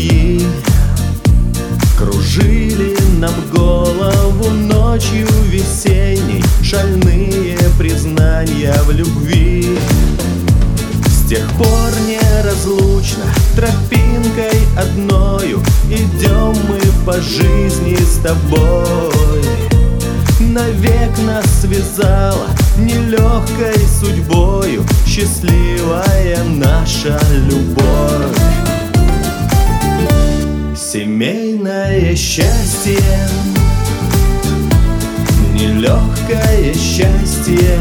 другие кружили нам голову ночью весенней, шальные признания в любви. С тех пор неразлучно тропинкой одною идем мы по жизни с тобой. Навек нас связала нелегкой судьбою счастливая наша любовь. Семейное счастье, нелегкое счастье,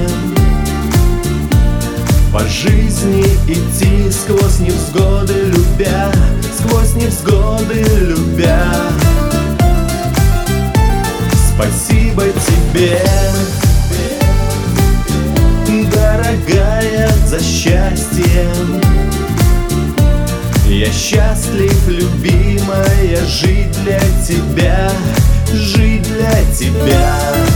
по жизни идти сквозь невзгоды любя, сквозь невзгоды любя. Спасибо тебе, дорогая, за счастье. Я счастлив, любимая, жить для тебя, жить для тебя.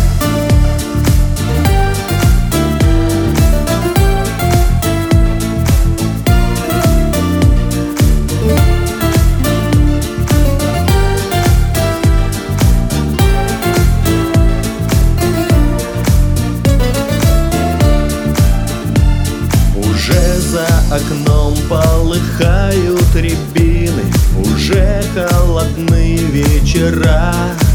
За окном полыхают рябины, уже холодны вечера.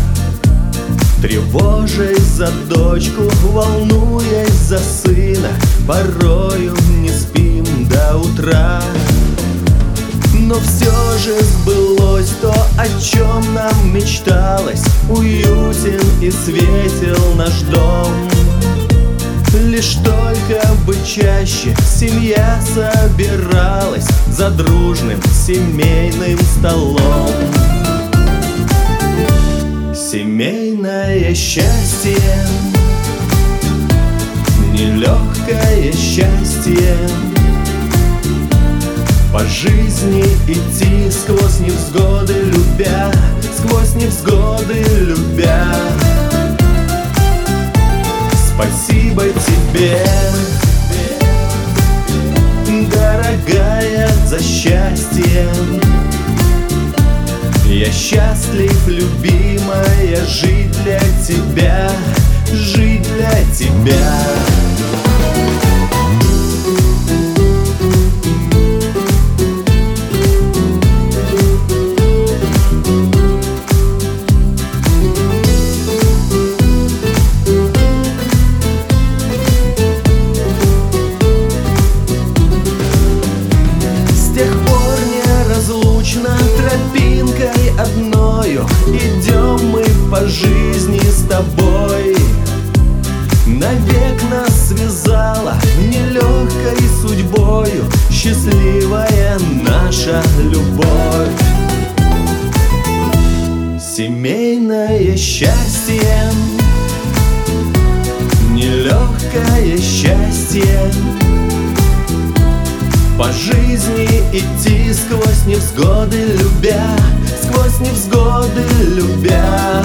Тревожась за дочку, волнуясь за сына, порою не спим до утра. Но все же сбылось то, о чем нам мечталось. Уютен и светел наш дом. Лишь только бы чаще семья собиралась за дружным семейным столом. Семейное счастье, нелегкое счастье, по жизни идти сквозь невзгоды любя, сквозь невзгоды любя. Спасибо тебе, дорогая, за счастье. Я счастлив, любимая, жить для тебя, жить для тебя. Тропинкой одною идем мы по жизни с тобой. Навек нас связала нелегкой судьбою счастливая наша любовь. Семейное счастье, нелегкое счастье, по жизни идти сквозь невзгоды любя, сквозь невзгоды любя.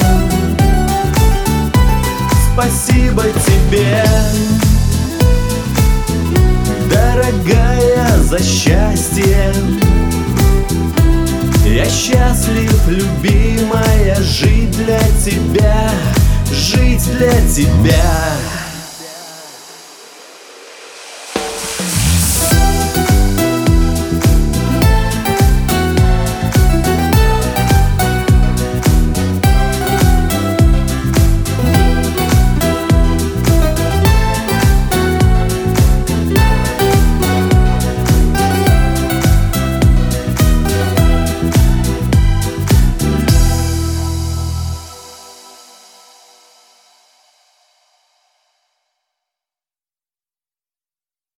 Спасибо тебе, дорогая, за счастье. Я счастлив, любимая, жить для тебя, жить для тебя.